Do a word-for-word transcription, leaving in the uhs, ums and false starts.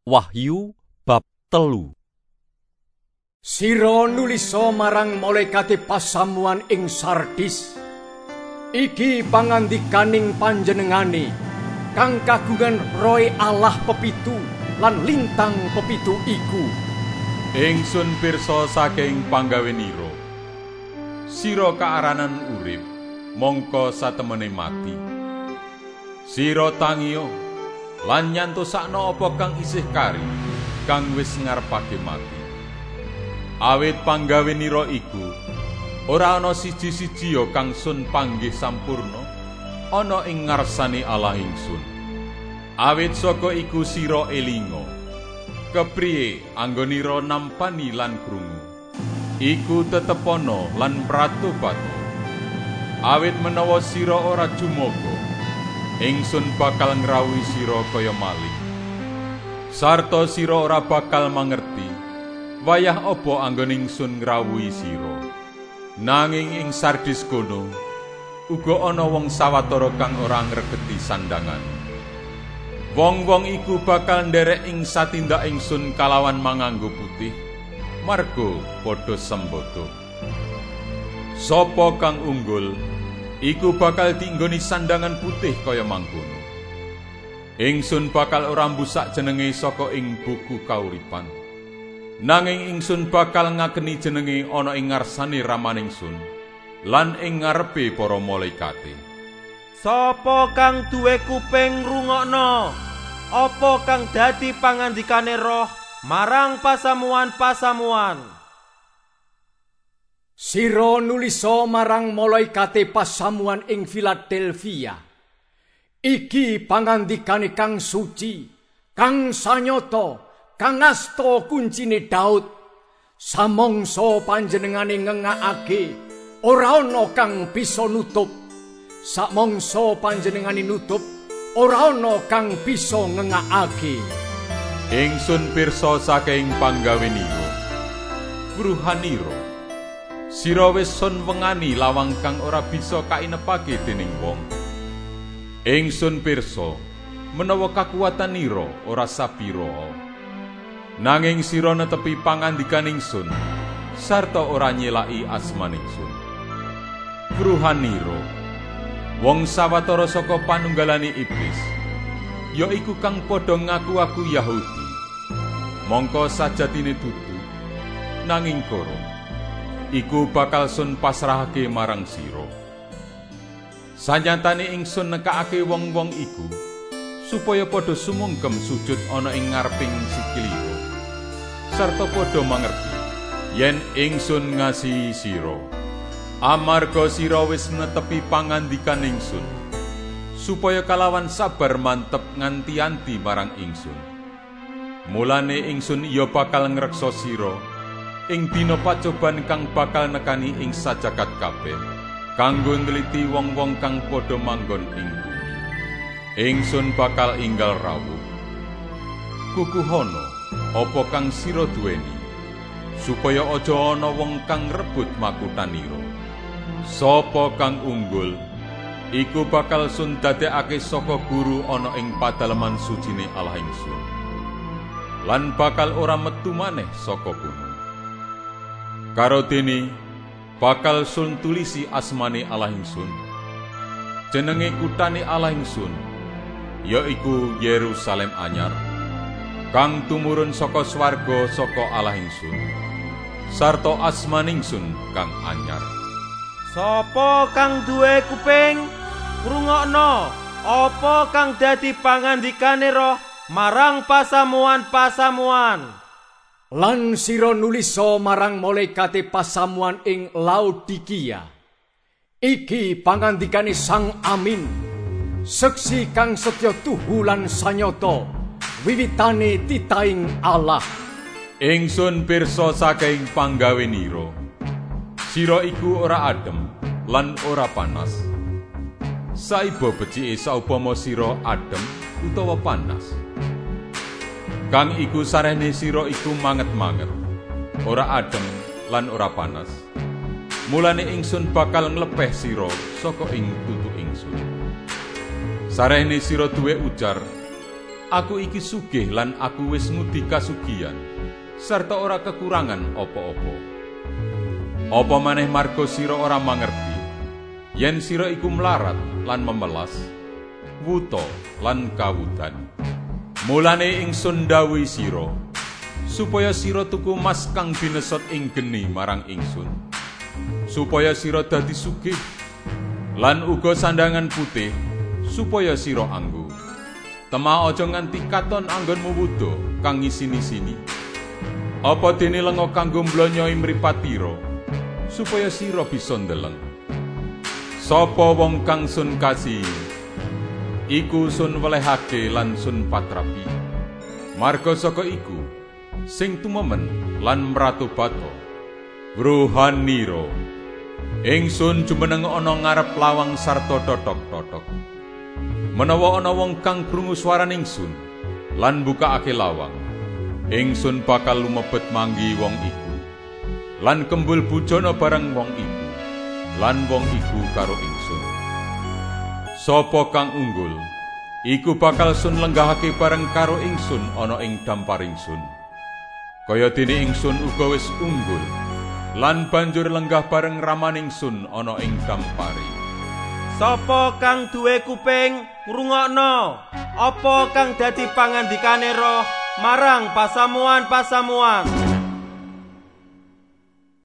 Wahyu bab telu. Sira nulisa marang malaikate pasamuan ing Sardis. Iki pangandikaning panjenengane kang kagungan roe Allah pepitu lan lintang pepitu iku. Ingsun pirsa saking panggawenira. Sira kaaranan urip, mongko satemene mati. Sira tangiya lan nyantosakna apa kang isih kari, kang wis ngarepake mati. Awit panggawenira iku ora ana siji-siji ya kang sun panggih sampurna ana ing ngarsane Allah ingsun. Awit saka iku sira elinga, kepriye anggonira nampani lan krungu, iku tetep ana lan pratobat. Awit menawa sira ora jumoga, ingsun bakal ngrawuhi sira kaya maling. Sarta sira ora bakal mangerti wayah apa anggone ingsun ngrawuhi sira. Nanging ing Sardis kono uga ana wong sawetara kang ora ngregeti sandangan. Wong-wong iku bakal nderek ing satindak ingsun kalawan manganggo putih, marga padha sembada. Sapa kang unggul iku bakal dienggoni sandangan putih kaya mangkono. Ingsun bakal ora mbusak jenenge saka ing buku kauripan. Nanging ingsun bakal ngakeni jenenge ana ing ngarsane ramaningsun lan ing ngarepe para malaikate. Sapa kang duwe kuping ngrungokno apa kang dadi pangandikane Roh marang pasamuan-pasamuan. Sira nulisa marang malaikate pasamuan ing Filadelfia. Iki pangandikane kang suci, kang sanyata, kang asta kuncine Daud. Samangsa panjenengane ngengakake, ora ana kang bisa nutup. Samangsa panjenengane nutup, ora ana kang bisa ngengakake. Ingsun pirsa saking panggawenira, Bruhanira, sira wis sun wengani lawang kang ora bisa kainepake dening wong. Ingsun pirsa menawa kakuwatanira ora sapira, nanging sira netepi pangandikan ingsun sarta ora nyelaki asmaningsun. Bruhanira, wong sawetara saka panunggalane iblis, ya iku kang padha ngaku aku Yahudi. Mongko sajatine dudu, nanging karo iku bakal sun pasrahake marang sira. Sanyatane ingsun nekakake wong-wong iku supaya padha sumungkem sujud ana ing ngareping sikilira, sarta padha mangerti yen ingsun ngasihi sira. Amarga sira wis netepi pangandikan ingsun, supaya kalawan sabar mantep nganti-anti marang ingsun. Mulane ingsun iya bakal ngreksa sira ing dina pacoban kang bakal nekani ing sajagat kabeh, kanggo nliti wong-wong kang padha manggon ing bumi. Ingsun bakal inggal rawuh. Kukuhana apa kang sira duweni, supaya aja ana wong kang rebut makutanira. Sapa kang unggul iku bakal sun dadekake saka guru ana ing padalaman sucine Allah ingsun, lan bakal ora metu maneh saka kono. Karo dene bakal sun tulisi asmane Allah ingsun, jenenge kutane Allah ingsun, yaiku Yerusalem anyar, kang tumurun saka swarga saka Allah ingsun, sarta asmaningsun kang anyar. Sapa kang duwe kuping ngrungokno apa kang dadi pangandikane Roh marang pasamuan-pasamuan. Lan sira nulisa marang malaikate pasamuan ing Laodikia. Iki pangandikane Sang Amin, seksi kang setya tuhu lan sanyata, wiwitane titaing Allah. Ingsun pirsa saking panggawenira, sira iku ora adem lan ora panas. Saiba becike saupama sira adem utawa panas. Kang iku sarene sira iku manget-manget, ora adem lan ora panas. Mulane ingsun bakal nglepeh sira saka ing tutuk ingsun. Sarene sira duwe ujar, Aku iki sugih lan aku wis ngudi kasugihan, sarta ora kekurangan apa-apa. Apa maneh marga sira ora mangerti, yen sira iku mlarat lan memelas, wuta lan kawudan. Mulane ingsun ndhawuhi sira, supaya sira tuku emas kang binesot ing geni marang ingsun, supaya sira dadi sugih, lan uga sandangan putih, supaya sira anggo. Tema aja nganti katon anggonmu wuda kang ngisini-sini. Apa dene lenga kanggo mblonyoi mripatira, supaya sira bisa ndeleng. Sapa wong kang sun kasih, iku sun welehake lan sun patrapi. Marga saka iku sing tumemen lan mratobato. Rohanira, ingsun jumeneng ana ngarep lawang sarta totok-totok. Menawa ana wong kang krungu swaraning ingsun lan mbukakake lawang, ingsun bakal lumebet manggi wong iku, lan kembul bujana bareng wong iku, lan wong iku karo ingsun. Sapa kang unggul, iku bakal sun lenggahake bareng karo ingsun ana ing dampar ingsun. Kaya dene ingsun uga wis unggul, lan banjur lenggah bareng ramaning sun ana ing dampare. Sapa kang duwe kuping ngrungokno apa kang dadi pangandikane Roh marang pasamuan-pasamuan.